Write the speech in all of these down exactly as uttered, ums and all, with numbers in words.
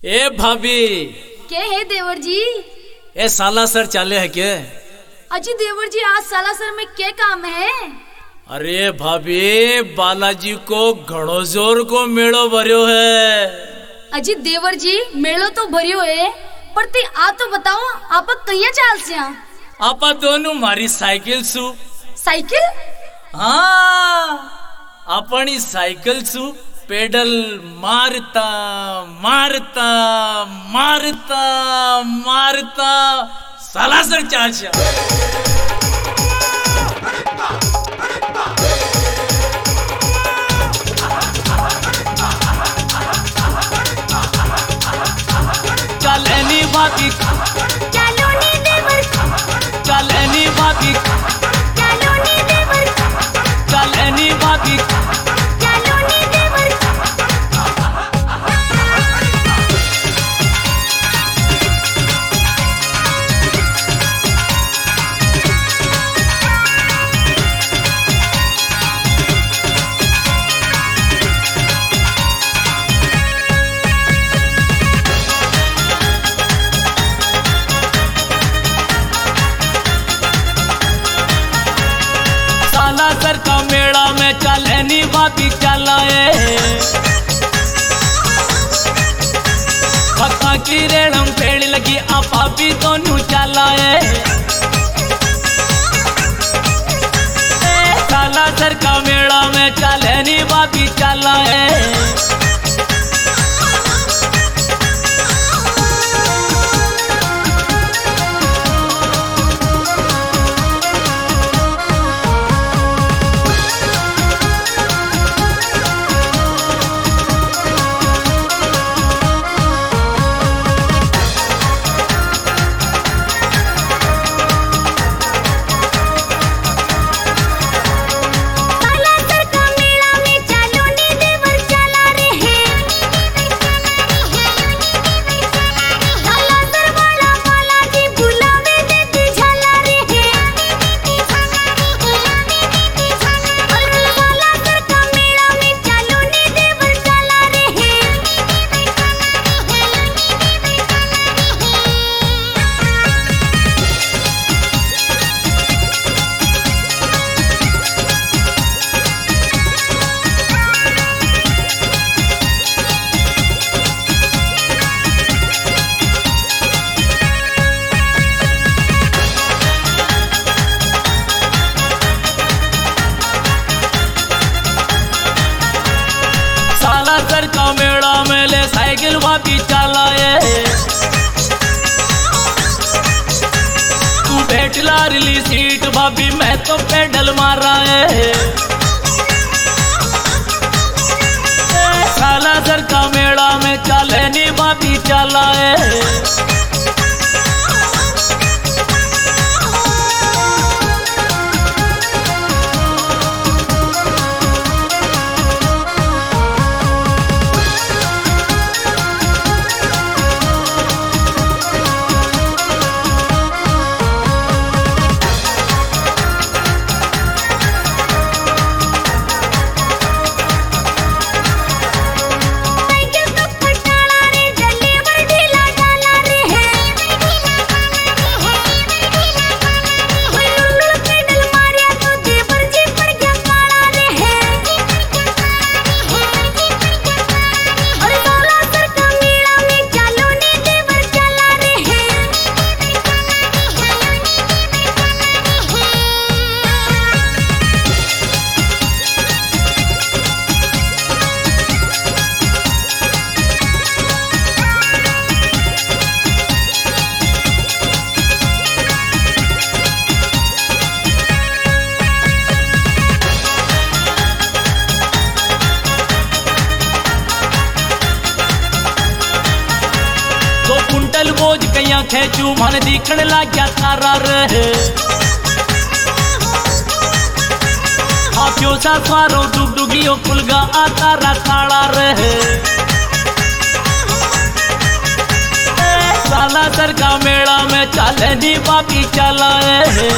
ए भाभी क्या है देवर जी? ए सालासर चाले है क्या? अजी देवर जी आज सालासर में क्या काम है? अरे भाभी बालाजी को घणो जोर को मेड़ो भरियो है। अजी देवर जी मेड़ो तो भरियो है पर ती आ तो बताओ आप कहिया चाल से? आपा दोनों मारी साइकिल सु। साइकिल? हाँ अपनी साइकिल सु पेडल मारता मारता मारता मारता सालासर चालशा। चलनी भाभी चलो नी देवर, चलनी भाभी चलो नी देवर, चलनी भाभी चलो नी देवर। सालासर का मेला में चलनी भाभी चलाए, खता की रेड़म पेड़ लगी आपा भी दोनों चलाए। सालासर का मेला में चलनी भाभी चलाए, सालासर का मेला में ले साइकिल भाभी चलाए। तू बैठ ला रिली सीट भाभी मैं तो पेडल मारा है। सालासर का मेला में चलनी भाभी चलाए, कुंटल बोझ कैया खेचू मन दिखण लग गया तारा रहे। हाथियों सा स्वारो डुग डुगियो कुलगा आ तारा ताड़ा रहे। सालासर का मेला में चलनी भाभी चलाए,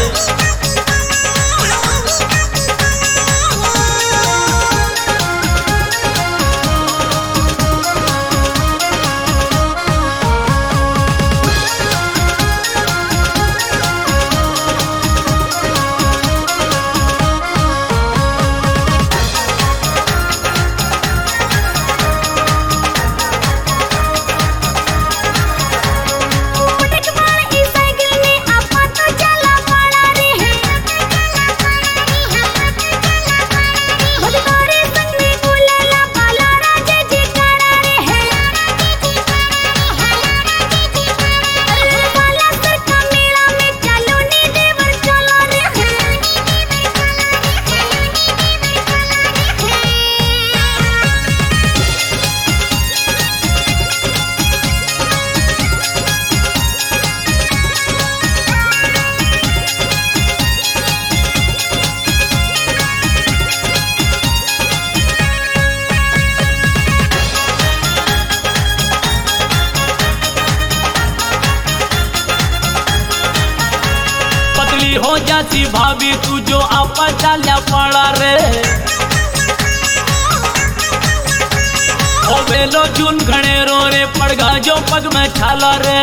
बढ़िया सी भाभी तू जो आपा चाल्या पाड़ा रे ओ वेलो जून घणे रो रे पड़गा जो पग में छाला रे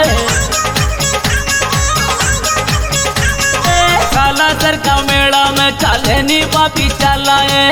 काला सर का मेला में चाले नी बापी चालाए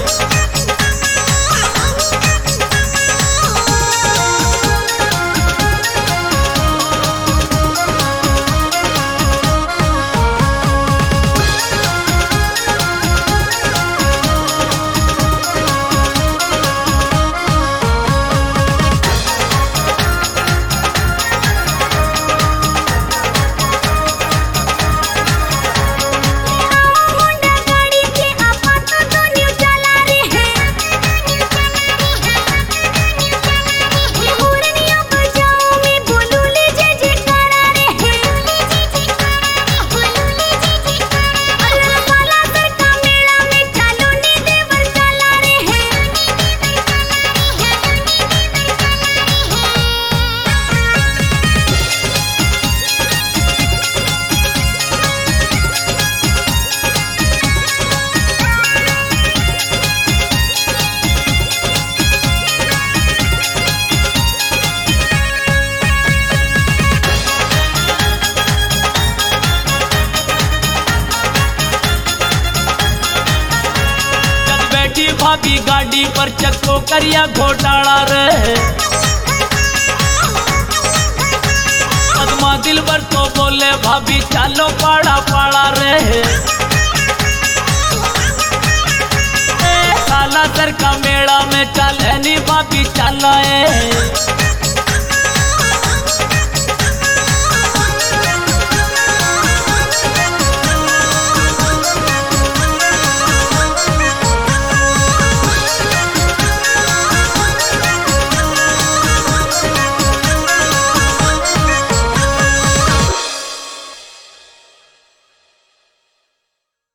भाभी गाड़ी पर चक्को करिया घोटाला रे पद्मा दिल भर तो बोले भाभी चालो पाड़ा पाड़ा रे काला सर का मेला में चाले नी भाभी चालाए